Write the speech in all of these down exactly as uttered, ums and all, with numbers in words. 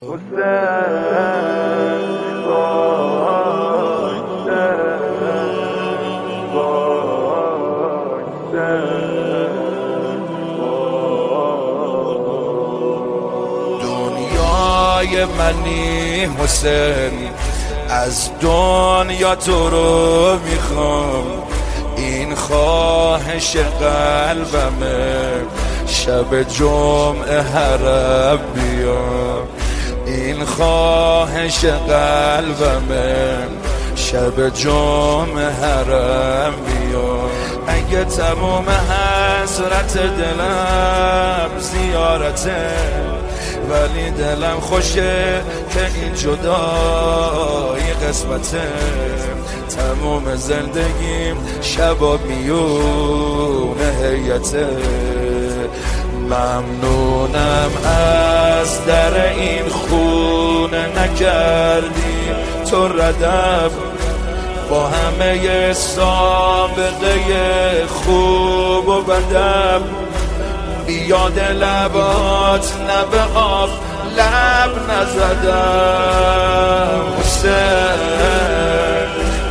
دنیای منی حسین، از دنیا تو رو میخوام، این خواهش قلبمه، شب جمعه هر بیام، این خواهش قلبمه، شب جمعه هر بیام. اگه تموم حسرت دلم زیارته، ولی دلم خوشه که این جدایی قسمته، تموم زندگیم شبا میونه هیته. ممنونم از در این خونه نکردی تو ردم، با همه سابقه خوب و بدم، بیاد لبات نبه آب لب نزدم. حسین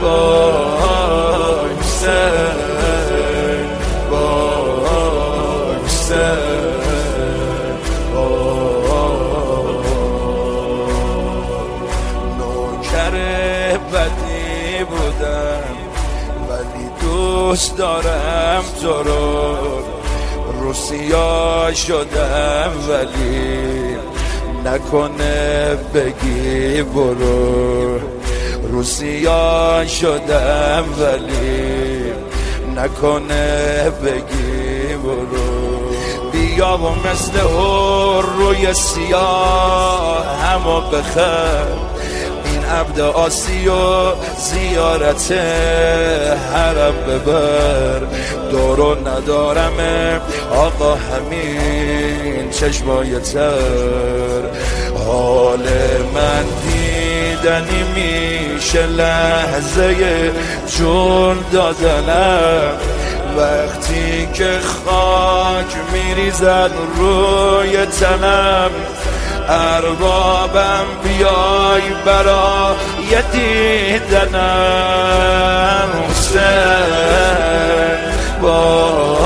وای حسین وای حسین وای. نوکر بدی بودم ولی دوست دارم تو رو، روسیا شدم ولی نکنه بگی برو، روسیا شدم ولی نکنه بگی برو. بیا و مثل هر روی سیاه همو بخر، این عبد آسی و زیارت حرم ببر. دورو ندارم آقا همین چشمای تر، حال من دیدنی میشه لحظه جون دادنم، وقتی که خاک میریزد روی تنم. اربابم بیای برای دیدنم. حسین با